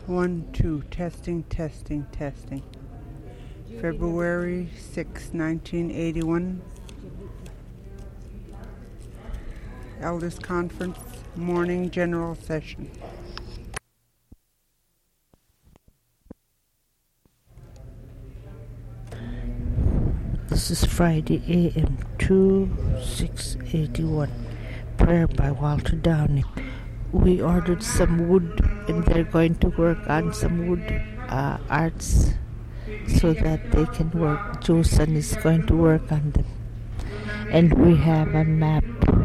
1, 2, testing. February 6, 1981. Elders Conference, morning general session. This is Friday AM 2681. Prayer by Walter Downey. We ordered some wood and they're going to work on some wood arts so that they can work. Josan is going to work on them. And we have a map.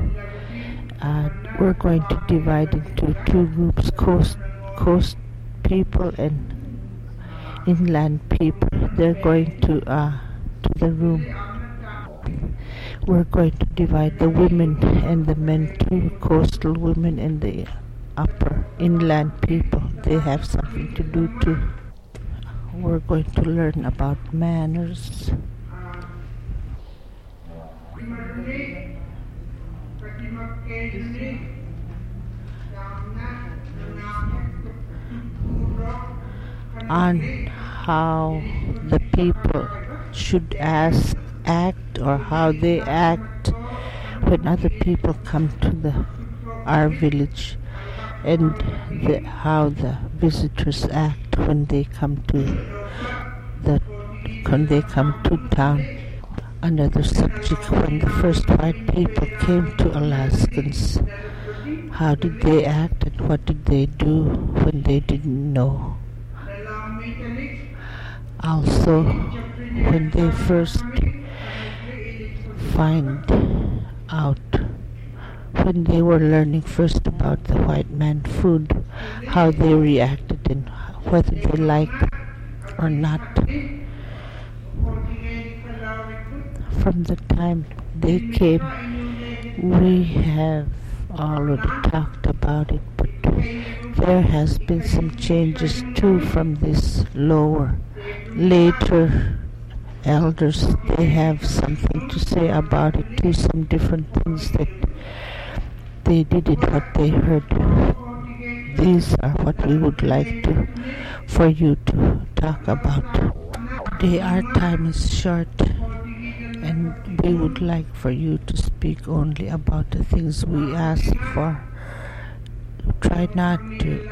We're going to divide into two groups, coast people and inland people. They're going to the room. We're going to divide the women and the men, to coastal women and the upper inland people. They have something to do too. We're going to learn about manners. On how the people should act or how they act when other people come to our village, and how the visitors act when they come to town. Another subject, when the first white people came to Alaskans, how did they act and what did they do when they didn't know? Also, when they first find out, when they were learning first about the white man food, how they reacted and whether they liked or not. From the time they came, we have already talked about it, but there has been some changes too from this later elders. They have something to say about it too, some different things that they did and what they heard. These are what we would like for you to talk about. Today our time is short and we would like for you to speak only about the things we ask for. Try not to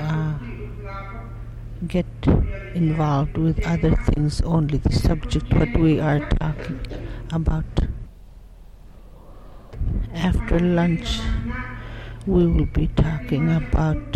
get involved with other things, only the subject what we are talking about. After lunch we will be talking about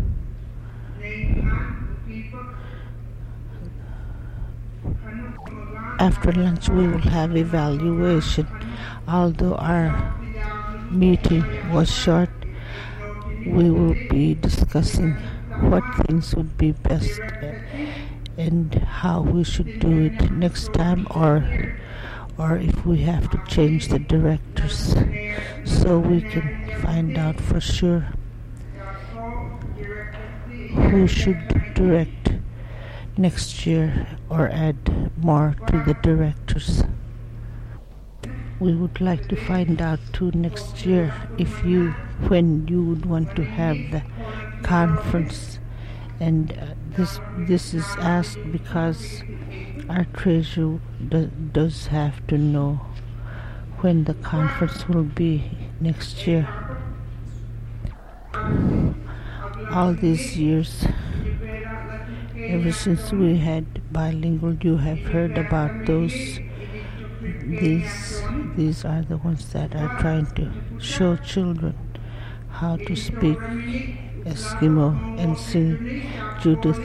after lunch we will have evaluation. Although our meeting was short, we will be discussing what things would be best and how we should do it next time, or if we have to change the directors, so we can find out for sure who should direct next year or add more to the directors. We would like to find out too next year when you would want to have the conference, and this is asked because our treasurer does have to know when the conference will be next year. All these years, ever since we had bilingual, you have heard about those. These are the ones that are trying to show children how to speak Eskimo and sing. Judith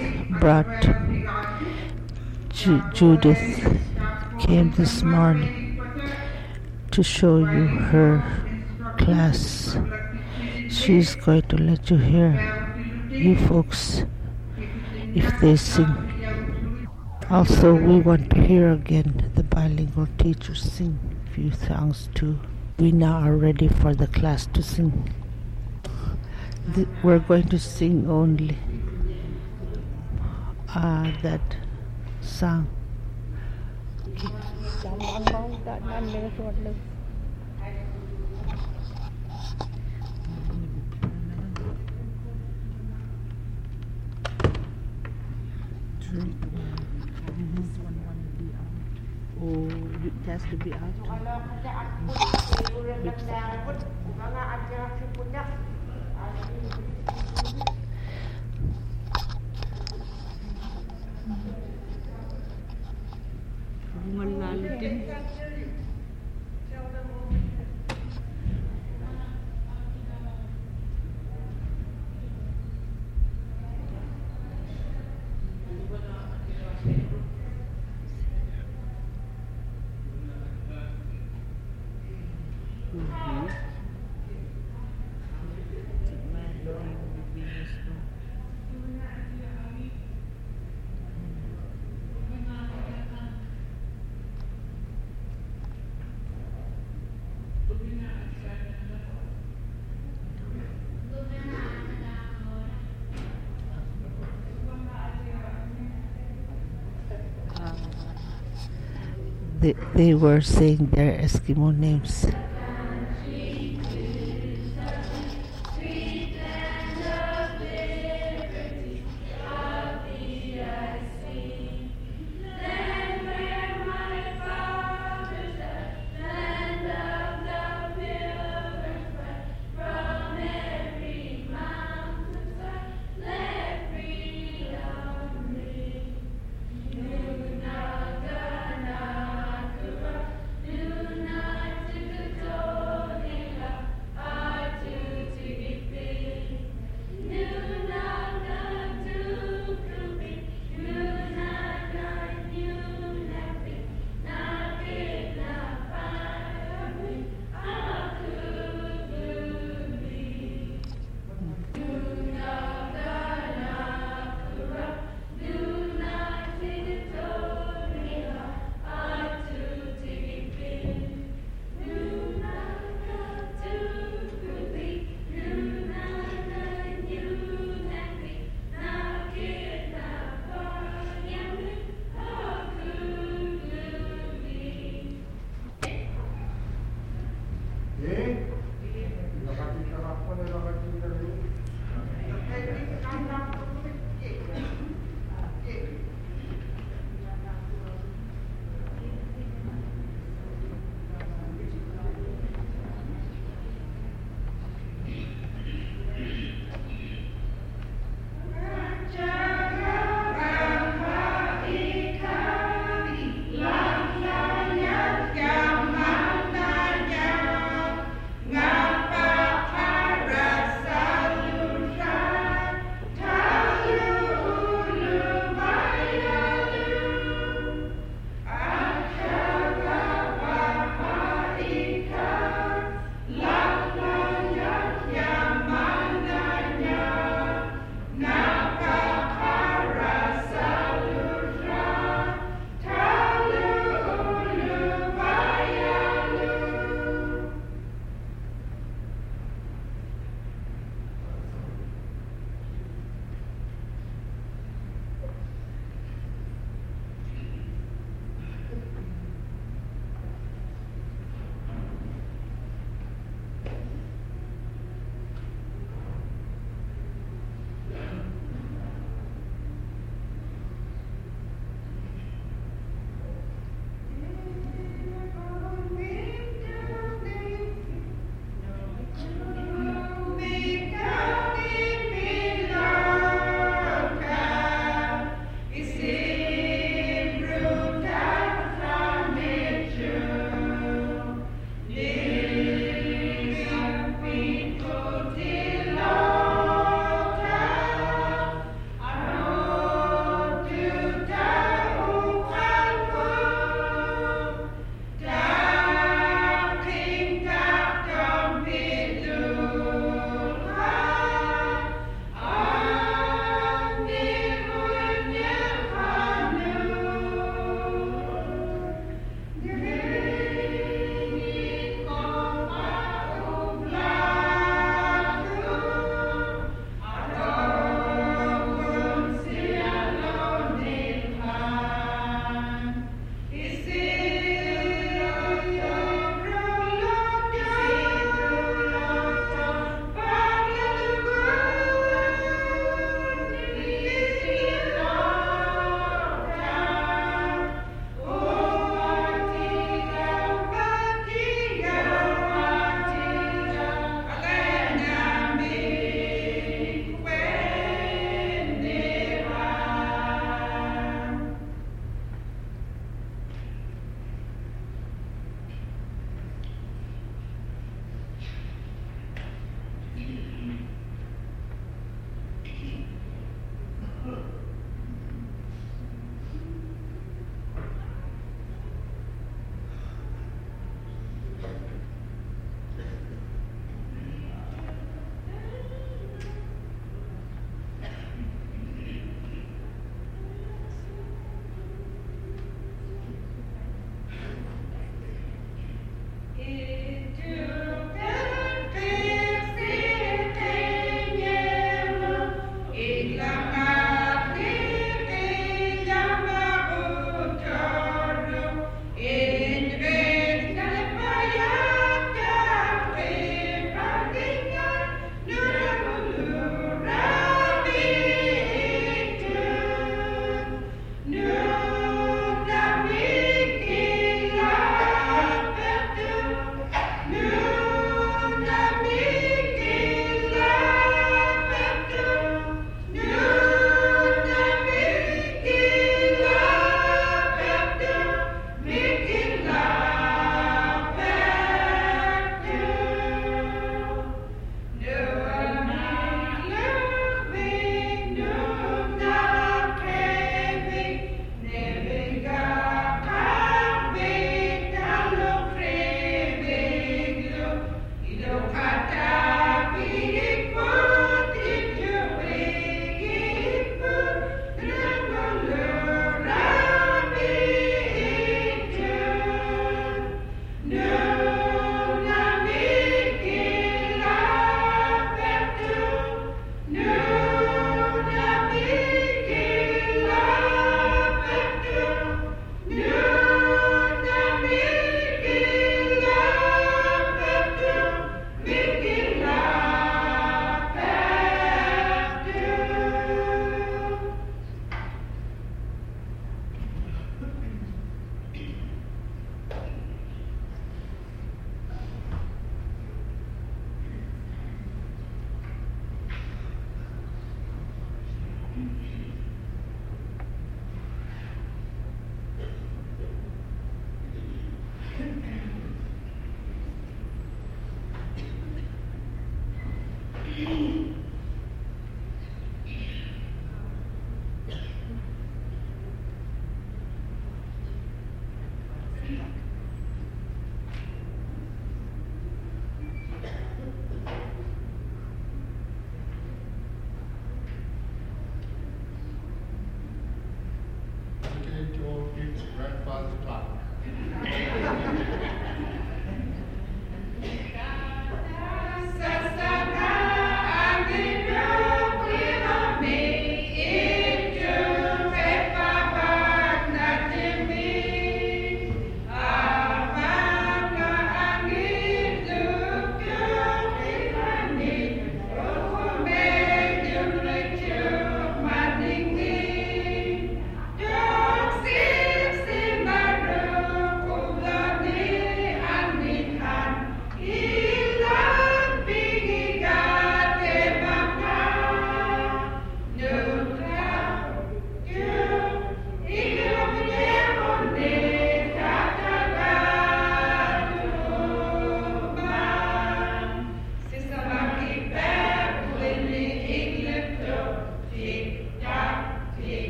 came this morning to show you her class. She's going to let you hear, you folks, if they sing. Also, we want to hear again the bilingual teachers sing a few songs too. We now are ready for the class to sing. We're going to sing only that song. This one will be out. Oh, it has to be out. Which side? Malalim. They were saying their Eskimo names.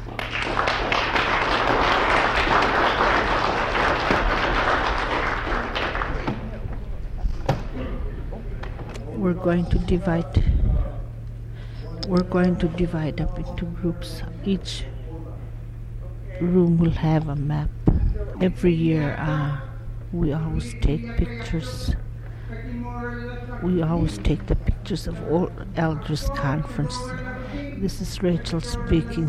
We're going to divide up into groups. Each room will have a map. Every year we always take pictures. We always take the pictures of all elders conference. This is Rachel speaking.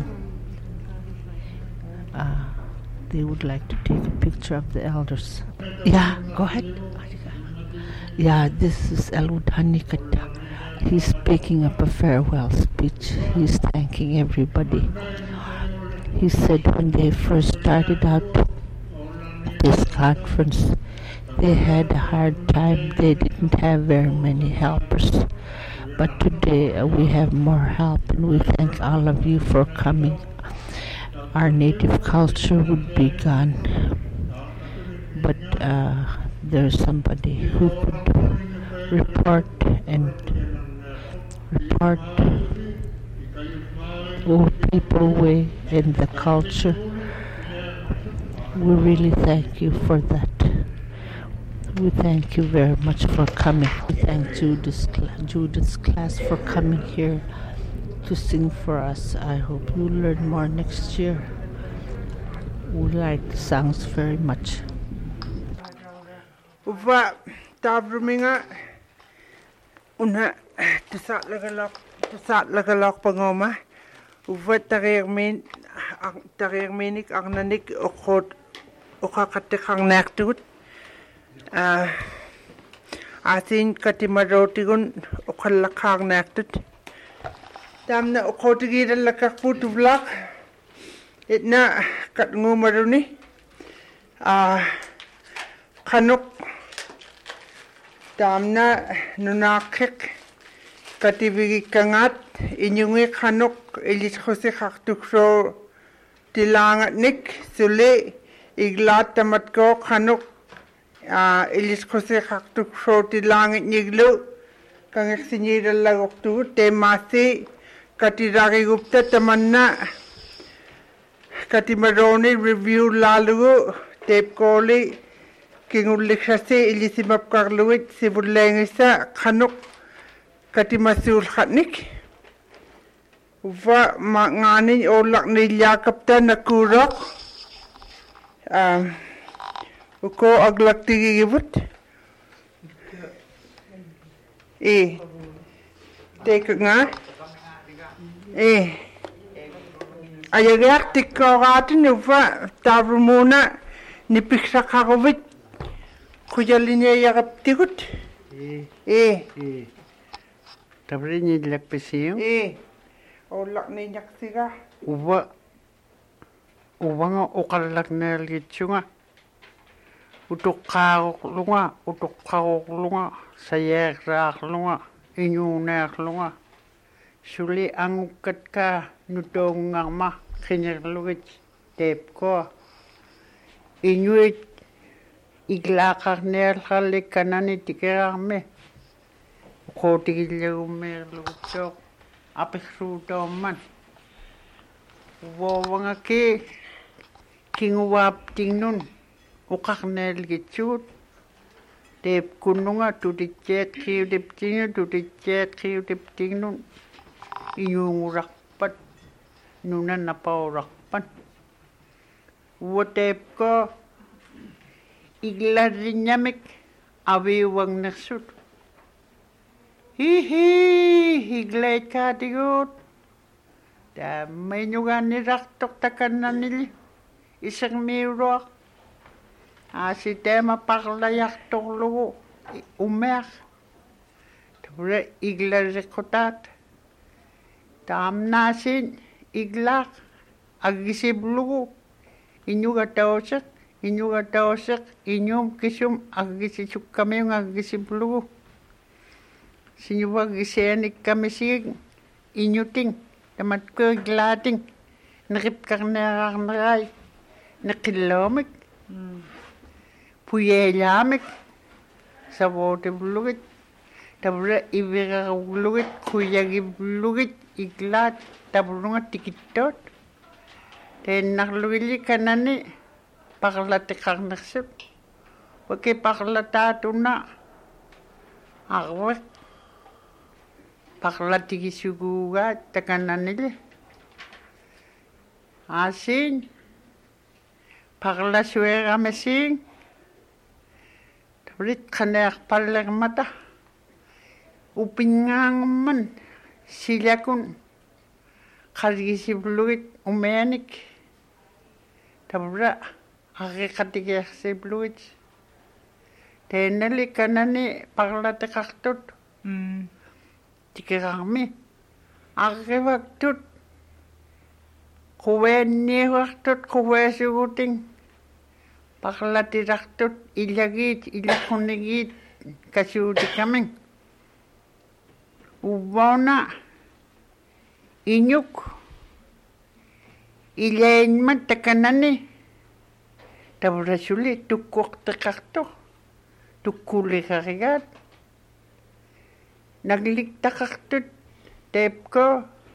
They would like to take a picture of the elders. Yeah, go ahead. Yeah, this is Elwood Hanikata. He's speaking up a farewell speech. He's thanking everybody. He said when they first started out this conference, they had a hard time. They didn't have very many helpers. But today we have more help, and we thank all of you for coming. Our native culture would be gone, but there's somebody who could report old people way and the culture. We really thank you for that. We thank you very much for coming. We thank Judith's class for coming here to sing for us. I hope you learn more next year. We like the songs very much. Uva tabruminga una tisat lagalok pangoma. Uva tarir minik agnanik okot okakatikang naktut. Asin katimarotigun okalakang naktut. Damna okotigira lakakput vlak. Itna katngumaruni. Kanuk damna nunakik katibigi kangat inyungi kanuk ilis khusi khaktukso tilangat nik sule iglat tamatko kanuk ilis khusi khaktukso tilangat niglu kangik sinyira lagoktu temasi katiragi gupta tamanna katimaroni review lalu tep koli kinguliksasi ilisimap karluit sibulengisa kanuk katimasul khatnik uva mangani olak nilyakapta nakurok uko aglak tigigibut tek nga ayagak tikkogatin uva tabrumuna nipiksakagovit Kujalinya yakaptikut. Tapi ni lek pesiu. Olak ni nyaksiga. Uba nga ukalak na litsunga. Utuk lunga, sayak rak lunga, inyunak lunga. Suli angukat ka nutong ngama kinyak lugit tep ko. Inyuit iglakar nel khale kanani tikerame khotigillu merluto apikruto man wawanga ke kingwap tingnun ukarnel gitut tep kununga tutichet khiudip tingnun iyungrakpat nunan napaurakpan wotep ko Iglarinyamek awiwang naksut. Iglay katigot. Damay nyugan ni raktok takan na nili. Isang mirok. Si tema paklayak tok lugo. Umek. Tapos iglarikotat. Tam nasin iglak. Agisib lugo. Inyuga taosak. Inyuga taosak, inyum kisum agisisuk kami yung agisiblugo. Sinyuwa gisenik kami sig inyuting, tamat ko glating, nakipkak naray, nakilomik, puyelamik, sa bote blugit, tabra ibira blugit, kuyagi blugit, iglat, tabrunga tikitot. Teennarlugilli kanani parlatiqarnersut. Waki parlataatuna arwak parlatikisuguugaat takananili. Asin parlasueramasiin tabrit qanearpallermata upingaangamman silakun qalgisibluit umeanik tabra arriqatigiarsibluit teennali kanani parlatiqartut tikirarmi arrivaktut quveanniuartut quveasuguting parlatirartut ilagiit ilaqunnigiit kasuutikamin uvvauna iñuk ilainmat takanani tavrasuli tukkuarteqartoq tukkuuliqarigaat nagliktaqartut teepko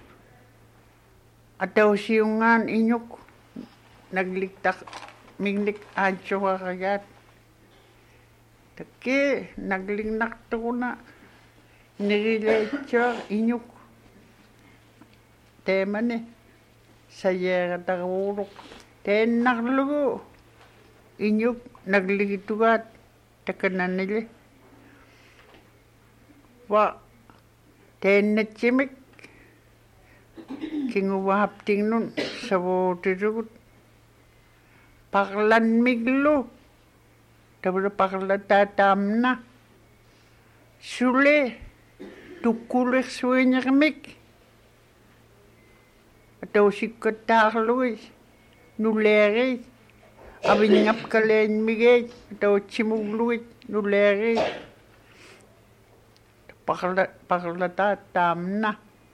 atausiungaan iñuk nagliktaq minglik aansuqarigaat takki naglinnartuquna nigileitsuaq iñuk teemani sayeerataruuruq teennarlugu iñuk nagligitugaat takananili wa teennatsimik kinguvaaptingnun savuutirugut parlanmiglu tabra parlataataamna sule tukkulersuiñermik atausikkattaarlugis nuleeris avinnapkaleenmigeet atautsimuglugit nuleeris parlataataamna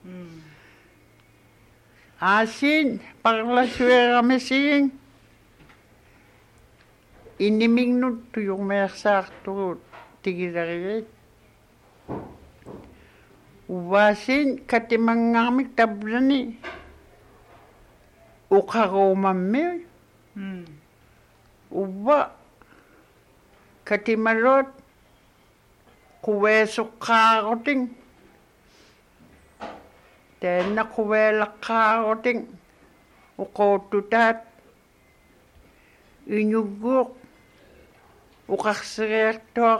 asin parlasueramasiin inimignut tuyurmeersaartugut tigilarigeet uvasin katimangaarmik tablani uqaruumammi uvva katimarot quveesuqqaaruting teenna quveelaqqaaruting uquuttutaat iñugguuq uqarsigiartuaq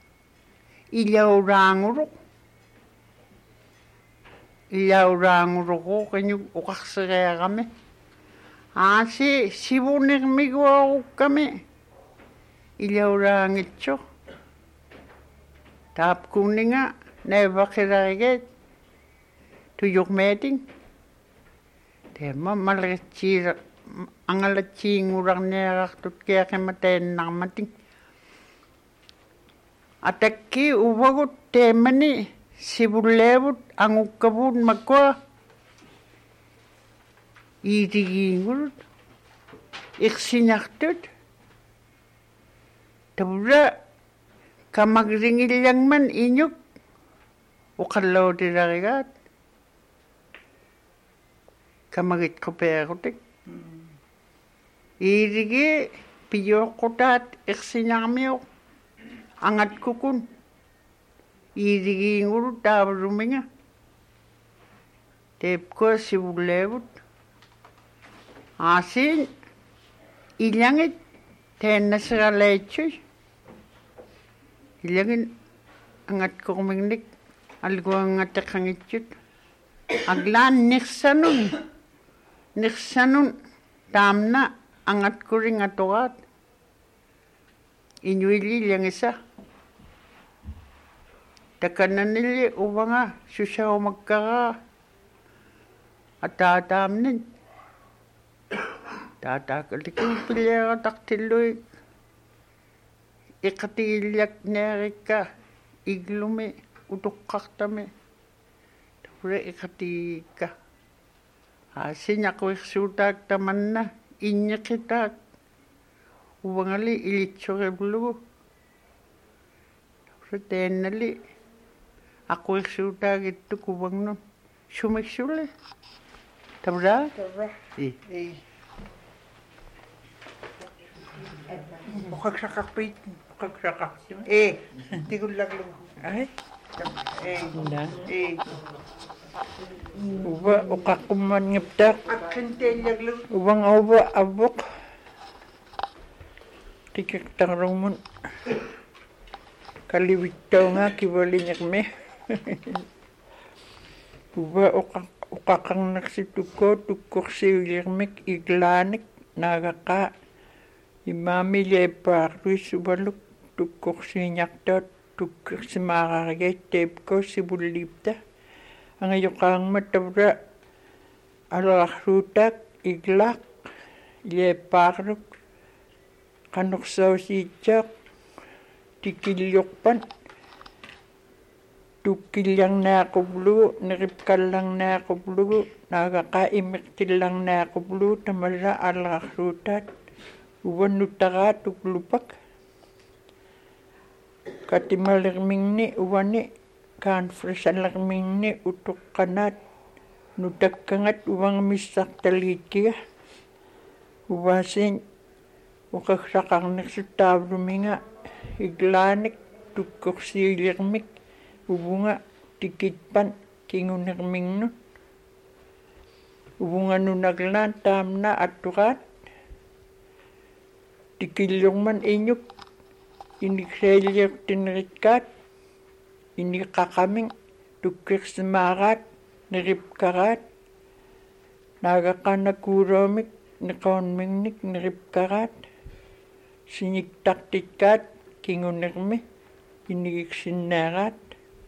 ilauraanguruquuq iñuk uqarsigiarami aasi sivunirmiguarukkami ilauraangitsuq taapkunninga naivaqilarigeet tuyurmeeting teema malritsiira angalatsiingurarniarartut kiaqima teennarmating atakki uvagut teemani sivulleevut angukkavuut makua iitigiingurut iqsinartut tabra kamagringillangman iñuk uqallautilarigaat kamagitqupeerutik iitigi piyooqqutaat iqsinarmiuq angatkukun iitigiingurut taavuruminga teepkua sivulleevut asin ilangit teennasiraleitsui ilangin angatkurmingnik alguangateqangitchut aglaan nirsanun taamna angatkuring atugaat iñuili ilangisa takananili uvanga susaumakkaraa ataataamnin taataakalikin pilleerataqtillui iqatigillakneerikka iglumi utuqqartami tavra iqatigikka aasiñaquirsuutaak tamanna inñiqitaak uvangali ilitsurivlugu tavra teennali aquirsuutaagittuk uvangnun sumiksuli tavra Bukagsakakpit. Kagsakak. Tigulaglo. Ay, na. Eh, Uba ukakuman ngiptak. Aksentelaglo. Ubang uba abok. Tikik tangrungun. Kaliwitaw nga kibalinyak me. Uba ukakang naksituko tukok siwirmik iglanik nagaka. Imami lepakri subaluk tukok sinyaktot tukok simakakagay tepko sibulipta. Ang ayokang matabra alakrutak iglak lepakruk kanuksaw sityak tikilyokpan tukilyang nakublu naripkalang nakublu nagakaimiktilang nakublu tamara alakrutat uwan nutaka tuklupak katimalikming ni uwan ni conference alarming ni utuk kanat nutak kangat uwang misak talikia uwasin ukaksakang nagsutabruminga iglanik tukok silirmik ubunga tikitpan kingunirming nun ubunga nunaglan tamna atukat tikilyong man inyuk inikselyok tinrikat ini kakaming tukik semarat niripkarat nagakanakuromik nikaunmingnik niripkarat siniktaktikat kingunirmi inikiksinnarat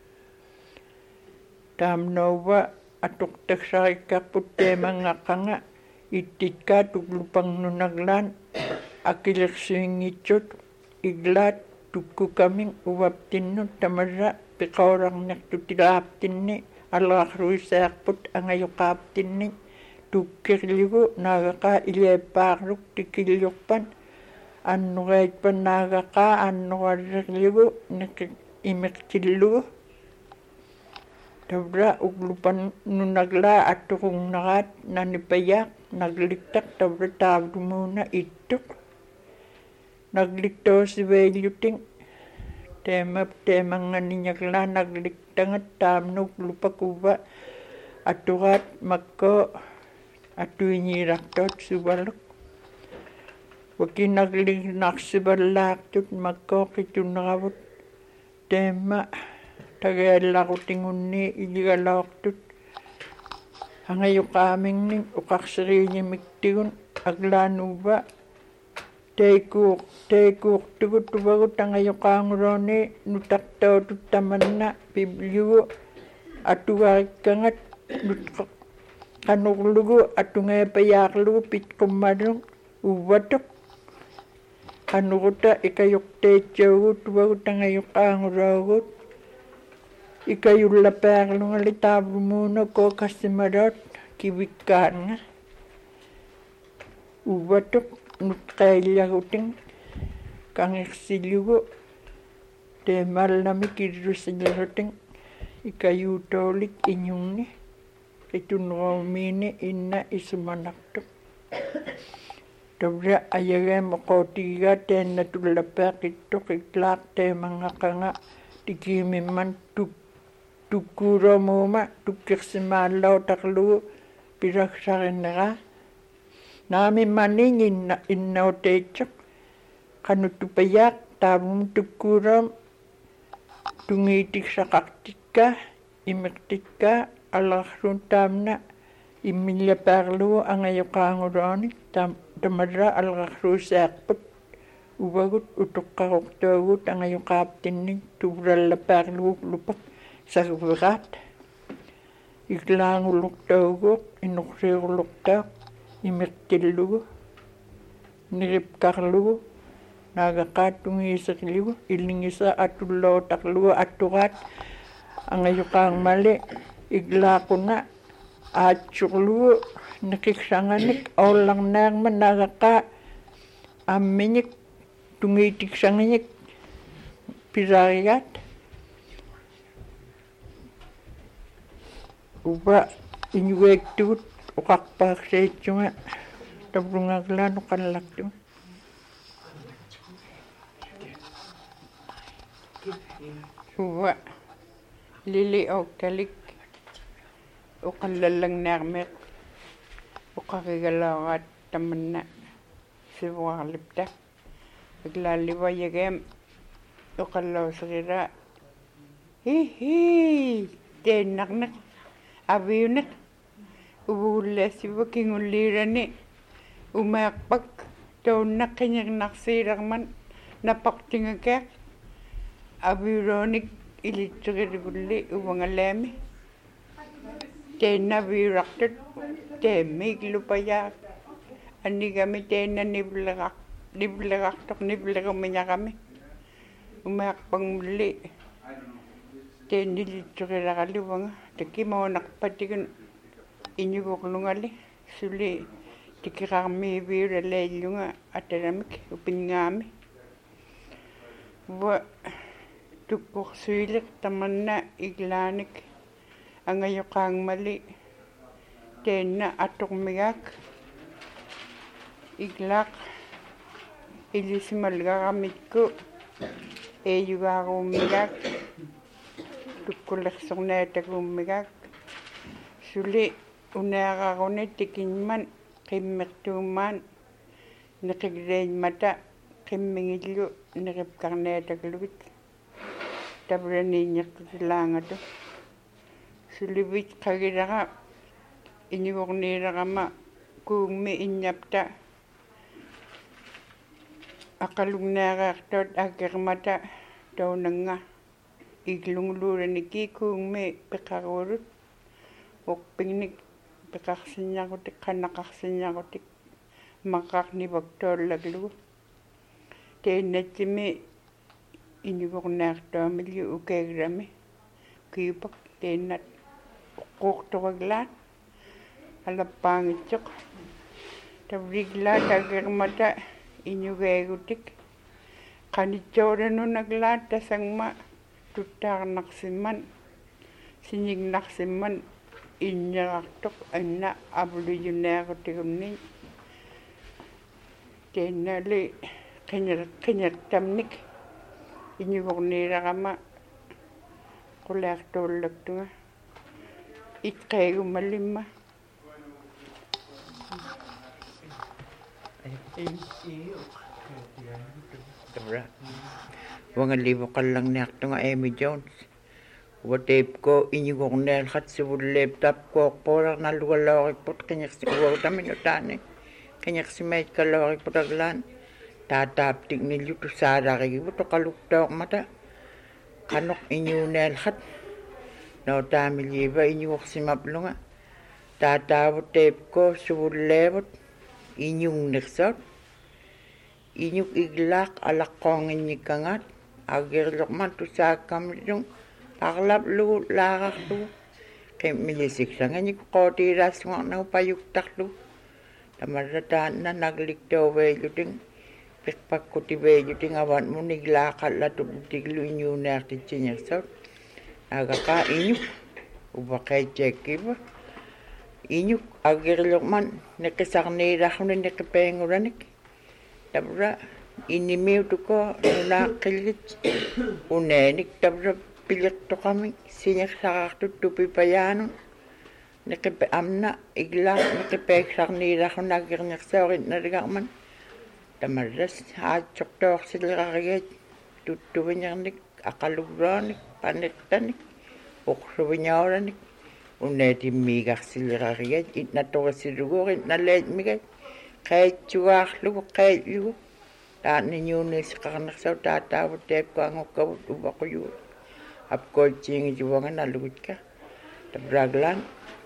tamnawa atuktaksarikaput temangakanga ititka tuklupang nunaglan akilaksuingitsut iglat tukku kaming uwaptin nun tamara pikaurang naktutilaptin ni alakruisakput angayokaptin ni tukkirligu nagaka ilepakruk tikilyokpan annugaitpan nagaka annugarligu imiktillugu tabra uglupan nunagla atukung nakat nanipayak nagliktak tabra tabdumuna ituk naglikto si Velyuting temang naninyagla nagliktangat tamnuk lupa kuba atukat makko atuinyiraktot subalok waki nagliknak sibalak makko kitunakabot tema tagalakutingun ni iligalawktut hangayok kaming ning ukaksarinya miktigun aglanuba Teikuk tugut tubagut tangayokang roni nutaktaw tutamanna bibliyo atuwarik kangat kanuklugu atungay payaklugu pitkumadung uwatok kanukuta ikayok techawu tubagut tangayokang rogut ikayulapaklu ngalitabru muna ko kasimarot kibikan nga uwatok nutkailaguting kangiksilugu temal nami kirusilaguting ikayutolik inyungni kitunromini inna isumanaktuk tabra ayagay mokotiga ten natulapak itok iklak te mga kanga tikimiman tukuro muma tukirsimalaw taklu piraksakin nga nami maning innautechak kanutupayak tabum tukuram tungitik sakaktika imiktika alakrun tamna imilyaparlu angayokanguroni tamadra alakru sakput ubagut utukkaruktogut angayokaptinning tubralaparlu lupak sakvirat iklanguluktogut inuksiruluktak imiktillugu niripkarlugu nagakatungisaklugu ilingisa atulautaklugu atukat angayukang mali iglakuna atsurlugu nakiksanganik aulang nangman nagaka aminik tungitik sanganik pirariat uba inyuektut ukakpak sa itsunga tabrungaglan ukanlaktu Suwa lili oktalik uqallallangnаарmeq uqarigalaaraat tamanna sivuarlipta iglaallivayageam uqallauserira hi teennarneq aviuneq uvugullaasiva kingulliirani umaaqpak taunnaqqinirnarsiilerman napaqtingakaaq aviuroonik ilitserigulli uvangalaami teennaviurartut teemmiiglupayaak annigami teenna nivleqartoq nivlerumiñaqami umaaqpangmulli teennilitserilaqaluvanga takkimaunarpatigun iñugorlungali suli tikiqarmiiviula leillunga atalamik upingaami wa tukkorsuileq tamanna iglaanik angayoqaangmali teenna atormigaak iglaaq ilisimalgaramitku eeyugaaruummigaak tukkulersornaataguummigaak suli unaaqaruni tikinman qimmertuummaan neqigleimata qimmingillu neqipkarnaataglugit tavraniinneqtilaangatu sulivit qagilaqa iñugorniilerama kuungmi inñapta aqalugnaaqaartuat aakermata taunanga iglunguluulaniki kuungmi peqaruulut uqpingnik peqarsiññaqutik qannaqarsiññaqutik maqaqnivaktuallaglugu teennatsimi iñugornaartuamillu ukeegrami kiupak teennat uqquurtoraglaat alappaangitsoq tavriglaat agermata iñugeegutik qanitsoorannunaglaat tasangma tuttaarnarsimman siñignarsimman inñerartoq anna avluyuneerutigunni teennali qiñertamnik iñugorniilerama quleartuullaktunga itqeegumallimma Tabra. Wangallivuqallarniartunga Amy Jones. Wateepko iñugorneel qatsivulleep tapkoorpuulernalugallaoripput qiñersikuvagutamin utaani qiñersimeet kallooriputaglaan taataaptiknillu tusaararigivut oqaluktoormata qanuq iñuuneel qat nootaamilliiva iñugorsimaplunga taataavut teepko suvulleevut iñungnersoot iñuk iglaaq alaqqoonginnikkangaat agerilorman tusaakkamillung parlaplugu laaqarlugu qimmilissiksanganik qootiiraassungarnagu payuktarlugu tamarrataanna nagliktoveelluting piqpakkutiveelluting avat muniglaaqallatuplutiglu iñuuneartitsiñersoot agaqaa iñuk uvaqeitseekkiva iñuk agerilorman neqisarniilarruni neqipeengulanik tabra inimiutuko nunaaqqillit uneenik tabra piliqtoqamik siñersaqartut tupipayaanun neqipe amna iglaaq neqipeeksarniilarruna agirnersaoritnaligarman tamarras aatsortoorsilirarigeet tuttuviñernik aqalugroonik panettanik uqsuviñaulanik uneetimmiigarsilirarigeet itnatorisiluguurit naleetmigat qeitsugaarlugu qeitlugu taanniñuuniisiqarnersaw taataavut teepkuangukkavut uvaquyuut apkoitsiingituvanganallugutka tabraglaan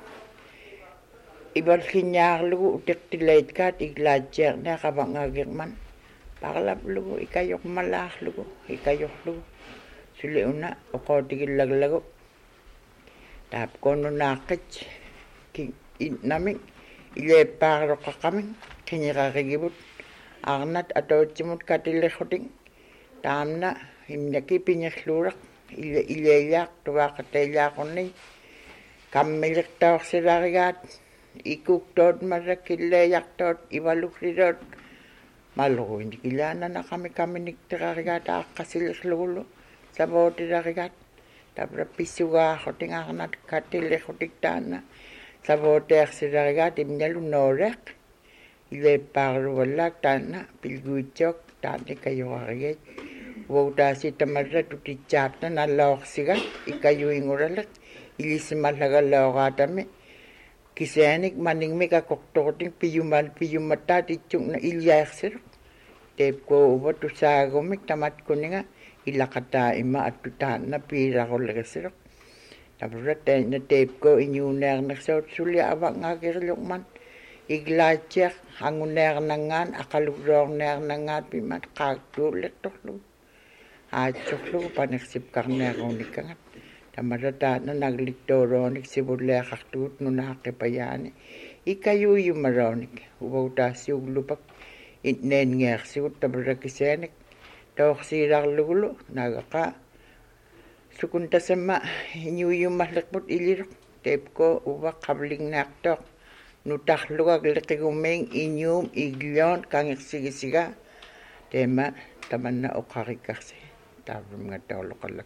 iballiñaarlugu uteqtileitkaat iglaatsiarneaqavangagirman parlaplugu ikayoqmalaarlugu ikayorlugu suli una oqootigillaglagu taapkoonunaaqqit innamik ileeppaarloqqaqamik qiñerarigivut arnat atootsimut katillerruting taamna imnaki piñerluuraq ileellaaq tuvaaqateellaaqunni kammiliqtaorsilarigaat ikuktoot marrakilleeyartoot ivaluqriloot malruinik ilaananaqami kaminikterarigaat aaqqasilirlugullu Savotirakat. Tabra pisuga hotingarnat katille hotiktaana. Savotearsirakat imnalu norek. Ile parluallak taana pilguitjok taani kajuariget. Voutaasi tamarra tutitsaatna nallaorsigat ikayuinguralak. Ilisimallagalloraatami. Kisaanik maningmika koktorting piyumattaat itsungna ilyaersiruq. Teepko uva tusaagumik tamat kuninga ilaqataa ima attutaanna piiraqullegersiruq. Tapura taina teepko inyuuneernersaut sulia avangaakirilluqman iglaatiaq hanguneernangaan aqalugloorneernangaat pimat qaaktuullertorlugu. Aatsorlugu panersipkarneeruunikangat. Tamarataana nagliktooroonik sivulleaqartugut nunaaqqipayaani ikayuuyumaroonik uvautaasiuglupak itneengeersigut taparakisaanik taorsiilarlugulu nagaqa sukuntasamma inyuuyummalleqput iliruq teepko uva qavlignaaqtooq nutarlugak liqigumiing inyuum iglioon kangersigisiga teema tamanna oqarikarsi taavumngattauluqallak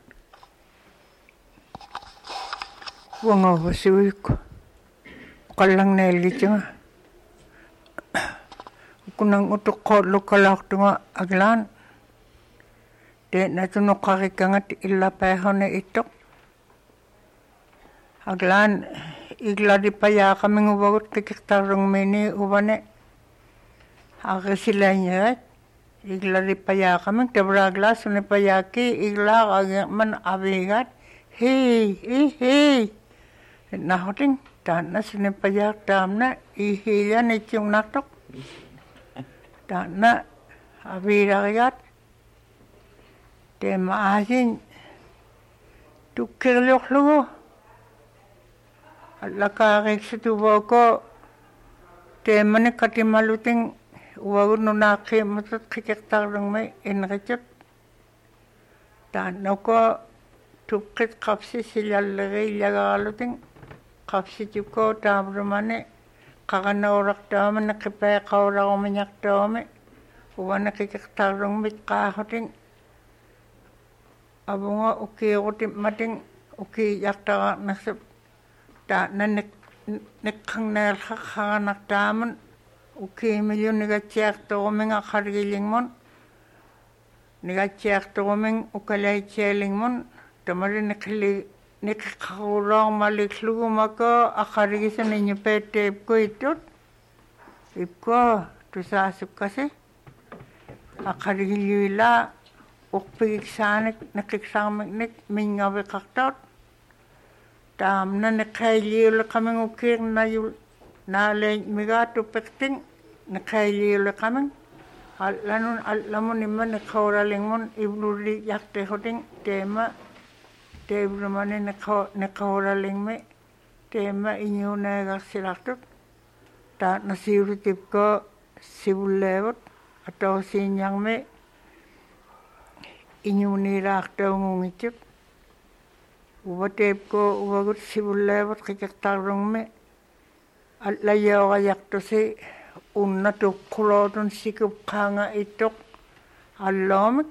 Wangavasiwikku qallangnaalgitsinga kunang utuqqoorlukkalaartunga aglaan teennatunuqqarikangat illapaahone ittoq aglaan iglaripayaaqaminguvagut qikirtarrungmiini uvane agisilaanyagat iglaripayaaqaming tavraaglaassunipayaakki iglaaqagerman aviigaat hei nahoting taanna sunipayaaq taamna ihiilan itsungnartoq taanna aviilarigaat teema aasin tukkirluqlugu allakaariksituvuako teemani katimaluting uvagut nunaaqqiimatut qikirtarrungmi inritut taannauko tuqqit qapsi silalleri illagaraaluting qapsitukko taavrumani qaqanauraqtaamani qipaeqauraquminiartaumi uvani qikirtarrungmit qaahuting avunga ukiirutimmating ukiiyartaraarnersup taanna niqqangneerlaqaqaranartaamun ukiimilunigatsiartoruminga qarigilingmun nigatsiartoruming ukalaitsaalingmun tamari niqiqqaruulaarmalikklugumako aqarigisaniñupeetteipku ittut ipko tusaasukkasi aqarigilluila uqpigiksaanik niqiksarmiknik mingaviqartaut taamna niqailiuliqaming ukiirnayul naaleitmigaatuppiqting niqailiuliqaming allamun imma niqauralingmun ivluri yartihuting teema teevrumani niqauralingmi teema iñuuneegarsilartut taatna siurutipko sivulleevut atausiiñarmi iñuuniiraartaungungitsuk uvateepko uvagut sivulleevut qikirtarrungmi allayoorayartusi unna tuqqulortun sikupqaanga ittoq alloomik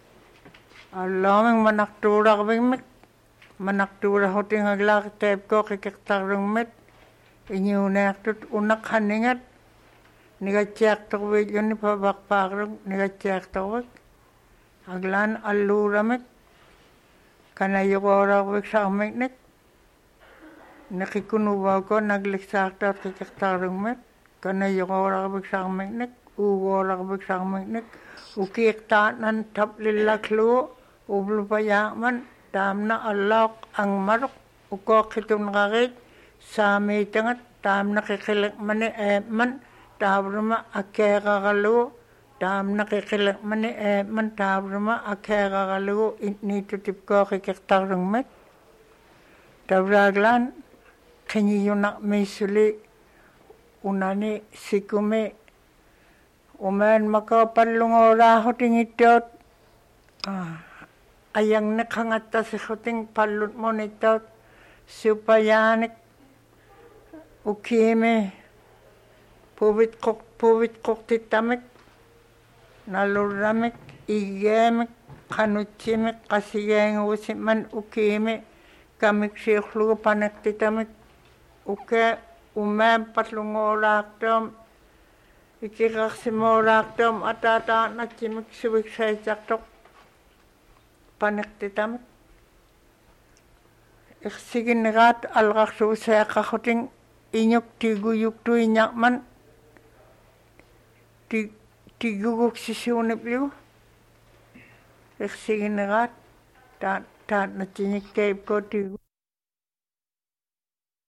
manaqtuularvigmik manaqtuulahutingaglaaqteepko qikirtarrungmit iñuuneartut unaqhanningat nigatsiartorviilluni pavaqpaaqluk nigatsiartorvik aglaan alluuramik kanayoqoorarvik sarmiknik niqikunuvaako nagliksaartaat qikirtarrungmit kanayoqoorarvik sarmiknik uugoorarvik sarmiknik ukiiqtaatnan taplillaklugu uvlupayaaqman taamna allooq angmaruq ukoqqitunqarit saamiitangat taamna qiqiliqmani eepman taavruma akkeeqaqalugu taamna qiqiliqmani eepman taavruma akkeeqaqalugu itniitutipkoo qikirtarrungmit tavraaglaan qiñiyunaqmiissuli unani sikumi umeen makapallungooraahutingittoot ayangniqangattasikuting pallutmunittoot supayaanik ukiimi puvitqoqtittamik nalurramik Igemek kanutsimek kasigengusiman ukime kamik sikhlugu panaktitamik uke umem patlungolaktom ikikaximolaktom atata natsimik suwiksaitaktok panaktitamik iksiginnegat alqarsuuseaqaqutin iñuk tiguyuktuiñaqman tiguguksisuunipligu iksiginnegat ta natsimikkeipko tigu